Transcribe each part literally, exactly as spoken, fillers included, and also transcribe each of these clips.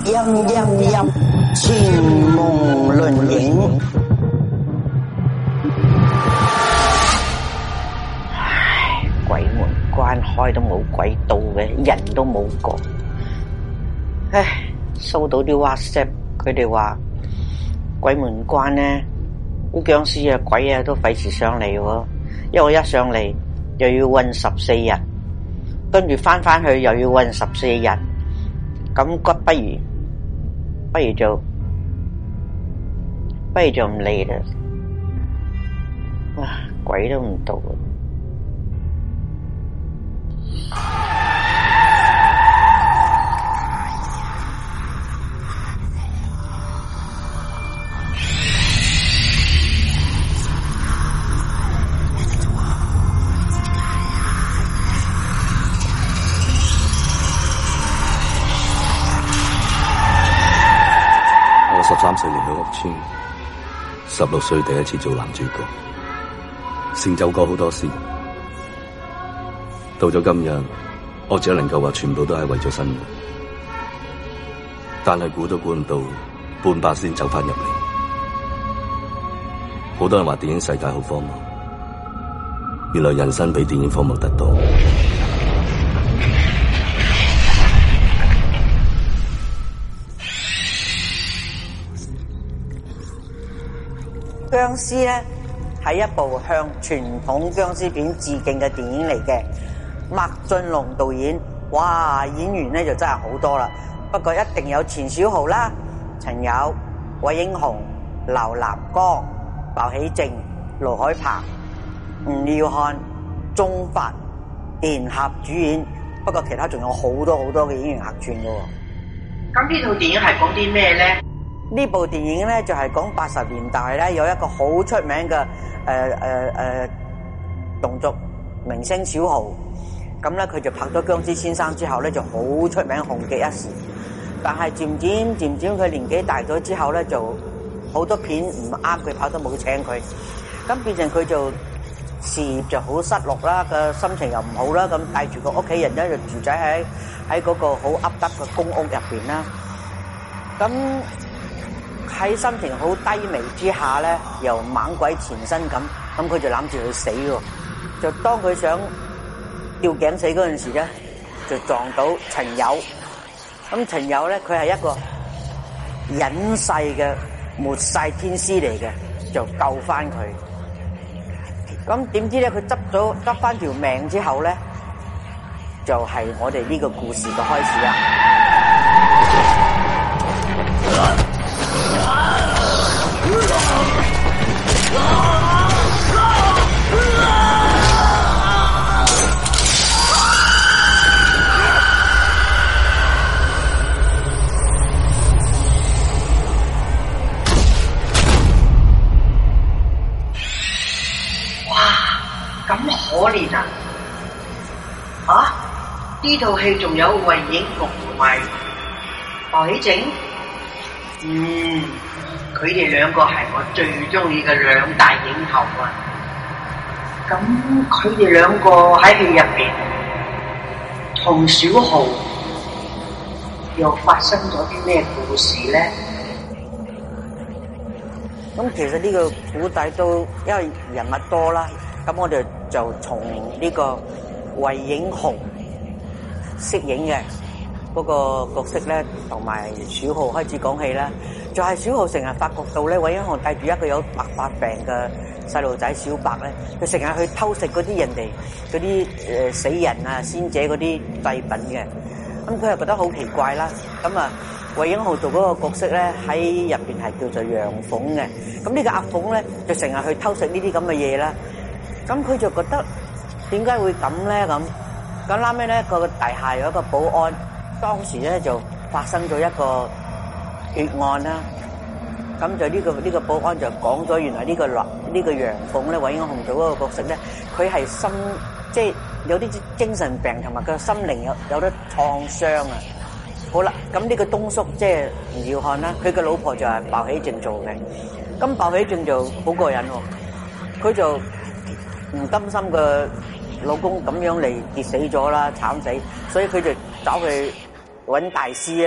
陰陰陰，前夢論影。唉，鬼門關開都冇鬼到嘅，人都冇個。唉，收到啲 WhatsApp， 佢哋話鬼門關咧，啲僵屍啊、鬼啊都費事上嚟喎，因為我一上嚟又要韞十四日，跟住翻翻去又要韞十四日，咁骨不如不如就不如就唔嚟啦，哇，鬼都唔到。 十三歲嚟到屋村，十六歲第一次做男主角，成就過好多事。到咗今日，我只能夠話全部都係為咗生活，但係估都估唔到，半百先走翻入嚟。好多人話電影世界好荒謬，原來人生比電影荒謬得多。 僵屍咧係一部向傳統僵屍片致敬嘅電影嚟嘅，麥浚龍導演，哇，演員咧就真係好多啦，不過一定有錢小豪啦、陳友、韋英雄、劉南光、鮑起靜、盧海鵬、吳耀漢、鐘發、聯合主演，不過其他仲有好多好多嘅演員客串嘅。 咁呢套電影係講啲咩咧？ 呢部電影咧就係講八十年代咧有一個好出名嘅誒誒誒動作明星小豪，咁咧佢就拍咗僵屍先生之後咧就好出名，紅極一時。但係漸漸漸漸佢年紀大咗之後咧，就好多片唔啱佢拍，都冇請佢，咁變成佢就事業就好失落啦，個心情又唔好啦，咁帶住個屋企人咧就住仔喺喺嗰個好噏得嘅公屋入邊啦，咁。喺心情好低微之下咧，又猛鬼纏身咁，咁佢就諗住去死喎。就當佢想吊頸死嗰陣時咧，就撞到陳友。咁陳友咧，佢係一個隱世嘅末世天師嚟嘅，就救翻佢。咁點知咧，佢執咗執翻條命之後咧，就係、是、我哋呢個故事嘅開始啦。 咁可憐啊！啊！呢套戲仲有韋英雄同埋鮑起靜，嗯，佢哋兩個係我最中意嘅兩大影后啊！咁佢哋兩個喺戲入邊同小豪又發生咗啲咩故事咧？ 咁其實呢個古仔都因為人物多啦。咁我哋就從呢個韋英雄飾演嘅嗰個角色咧，同埋小豪開始講起啦。就係、是、小豪成日發覺到咧，韋英雄帶住一個有白髮病嘅細路仔小白咧，佢成日去偷食嗰啲人哋嗰啲誒死人啊、仙姐嗰啲祭品嘅。咁佢又覺得好奇怪啦。咁啊，韋英雄做嗰個角色咧，喺入邊係叫做楊鳳嘅。咁呢個阿鳳咧，就成日去偷食呢啲咁嘅嘢啦。咁佢就覺得點解會咁咧？咁咁啱尾咧，個大廈有一個保安，當時咧就發生咗一個血案啦。咁就呢個呢個保安就講咗，原來呢個呢呢個楊鳳咧，韋英雄做嗰個角色咧，佢係心即係有啲精神病，同埋佢心靈有有啲創傷啊。好啦，咁呢個東叔即係吳耀漢啦，佢嘅老婆就係鮑起靜做嘅。咁鮑起靜就好過癮喎，佢就唔甘心個老公咁樣嚟跌死咗啦，慘死，所以佢就走去揾大師啊，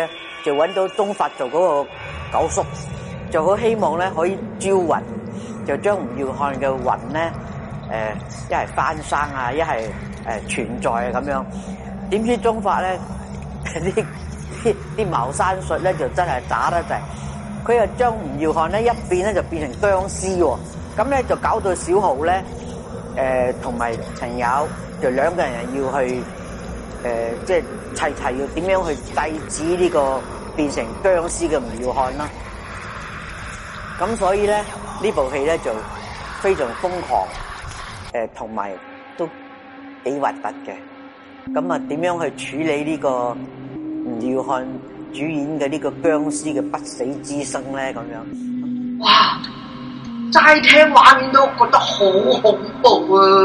就揾到宗法做嗰個九叔，就好希望咧可以招魂，就將吳耀漢嘅魂咧誒一係翻生啊，一係誒存在啊咁樣。點知宗法咧啲啲啲茅山術咧就真係渣得滯，佢又將吳耀漢咧一變咧就變成僵屍喎，咁咧就搞到小豪咧誒同埋陳友就兩個人要去誒、呃、即係齊齊要點樣去制止呢個變成僵屍嘅吳耀漢啦。咁所以咧呢部戲咧就非常瘋狂，誒同埋都幾核突嘅。咁啊點樣去處理呢個吳耀漢主演嘅呢個僵屍嘅不死之身咧？咁樣， 哇！齋聽畫面都覺得好恐怖啊！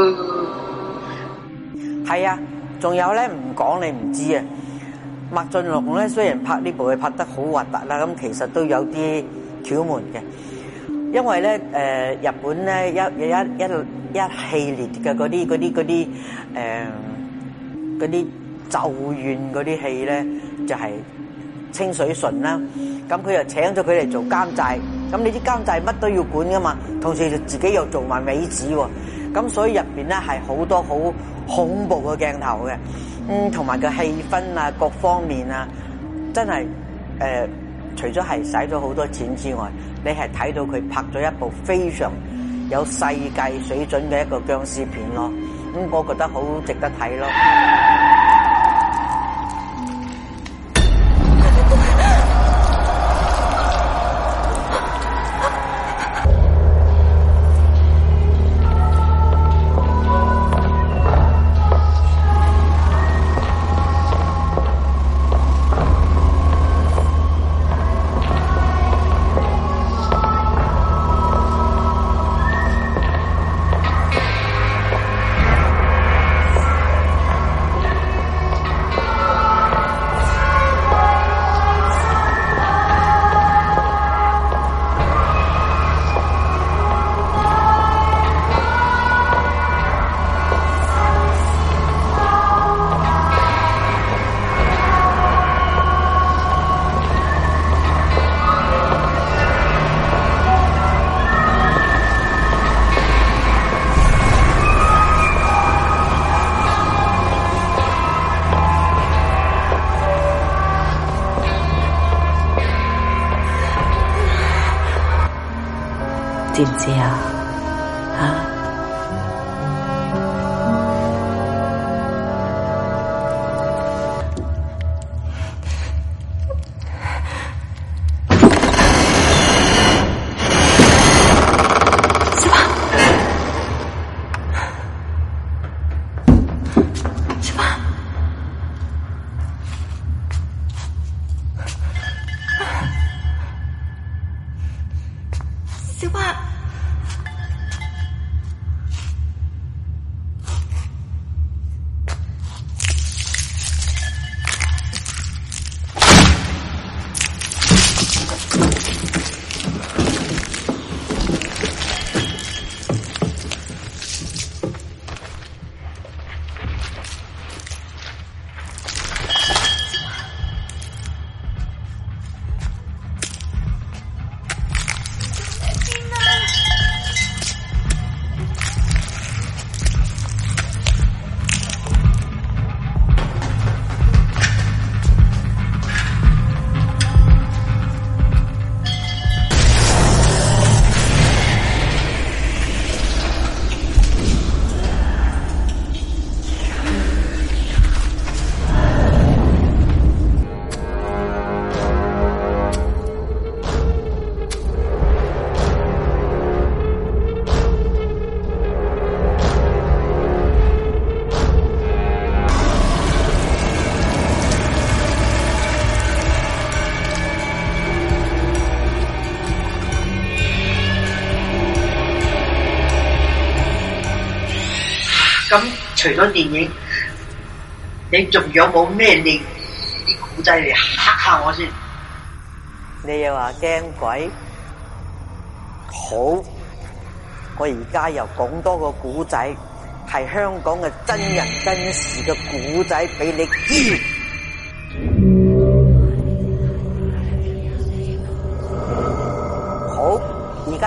係啊，仲有咧唔講你唔知啊。麥浚龍咧雖然拍呢部戲拍得好核突啦，咁其實都有啲竅門嘅。因為咧誒、呃、日本咧一有一一一系列嘅嗰啲嗰啲嗰啲誒嗰啲咒怨嗰啲戲咧，就係、是、清水純啦。咁佢又請咗佢嚟做監製，咁你啲監製乜都要管噶嘛，同時自己又做埋美子喎。咁所以入邊咧係好多好恐怖嘅鏡頭嘅，嗯，同埋個氣氛啊，各方面啊，真係誒、呃，除咗係使咗好多錢之外，你係睇到佢拍咗一部非常有世界水準嘅一個殭屍片咯。咁、嗯、我覺得好值得睇咯。 知唔知啊？吓？ 小花， 咁除咗電影，你仲有冇咩另啲古仔嚟嚇下我先？ 你又話驚鬼？好，我而家又講多個古仔，係香港嘅真人真事嘅古仔俾你知。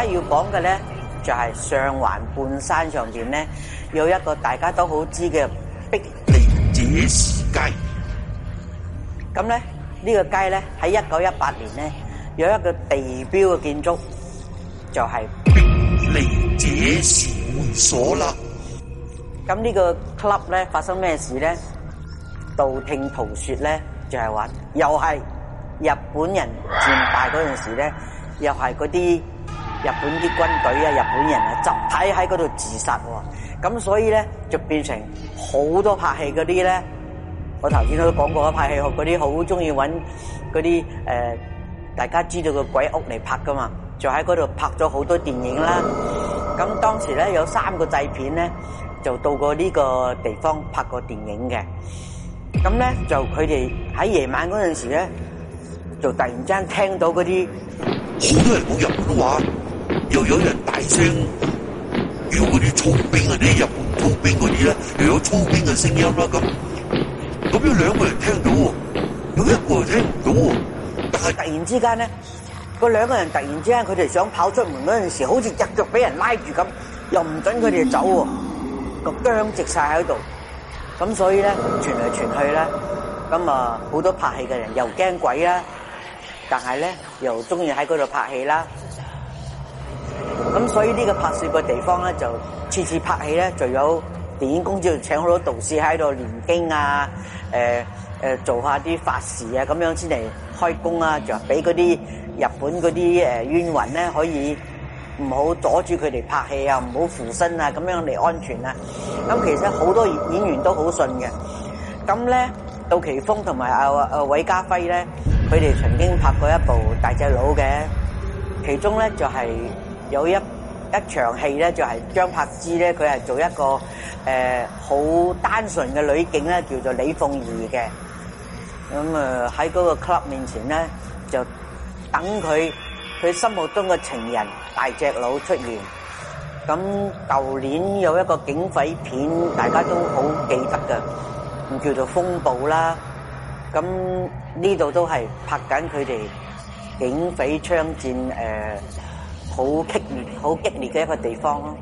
家要講嘅咧，就係上環半山上邊咧有一個大家都好知嘅碧利者士街。咁咧呢個街咧喺一九一八年咧有一個地標嘅建築，就係碧利者士會所啦。咁呢個 club 咧發生咩事咧？道聽途說咧就係話，又係日本人戰敗嗰陣時咧，又係嗰啲日本啲軍隊啊、日本人啊集體喺嗰度自殺喎。咁所以咧就變成好多拍戲嗰啲咧，我頭先都講過，拍戲嗰啲好中意揾嗰啲誒大家知道嘅鬼屋嚟拍噶嘛，就喺嗰度拍咗好多電影啦。咁當時咧有三個製片咧就到過呢個地方拍過電影嘅。咁咧就佢哋喺夜晚嗰陣時咧，就突然之間聽到嗰啲好多人講日本話，又有人大聲叫嗰啲操兵啊，啲日本操兵嗰啲咧，又有操兵嘅聲音啦。咁咁有兩個人聽到喎，有一個人聽唔到喎。但係突然之間咧，嗰兩個人突然之間佢哋想跑出門嗰陣時，好似隻腳俾人拉住咁，又唔准佢哋走喎，個僵直晒喺度。咁所以咧傳嚟傳去咧，咁啊好多拍戲嘅人又驚鬼啦，但係咧又中意喺嗰度拍戲啦。咁所以呢個拍攝嘅地方咧，就次次拍戲咧就有電影公司請好多道士喺度念經啊，誒、呃、誒做下啲法事啊，咁樣先嚟開工啊，就俾嗰啲日本嗰啲誒冤魂咧可以唔好阻住佢哋拍戲啊，唔好附身啊，咁樣嚟安全啊。咁其實好多演員都好信嘅。咁咧，杜琪峰同埋阿阿韋家輝咧，佢哋曾經拍過一部大隻佬嘅，其中咧就係、是、有一一場戲咧，就係、是、張柏芝咧，佢係做一個誒好、呃、單純嘅女警咧，叫做李鳳儀嘅。咁啊喺嗰個 club 面前咧，就等佢。佢心目中嘅情人大隻佬出現。咁舊年有一個警匪片，大家都好記得嘅，叫做《風暴》啦。咁呢度都係拍緊佢哋警匪槍戰誒，好、呃、激烈、好激烈嘅一個地方咯。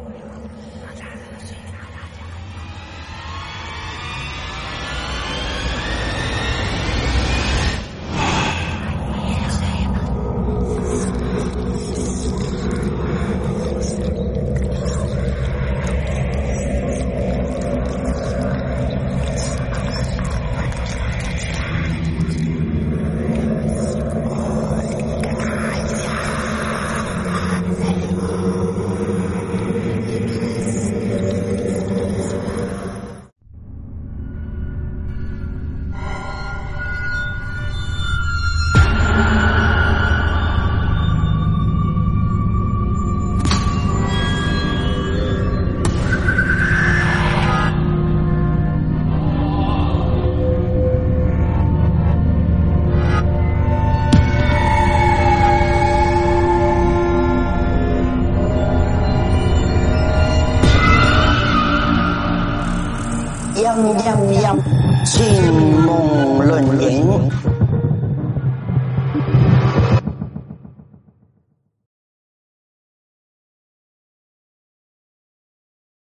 陰陰陰，前夢論影。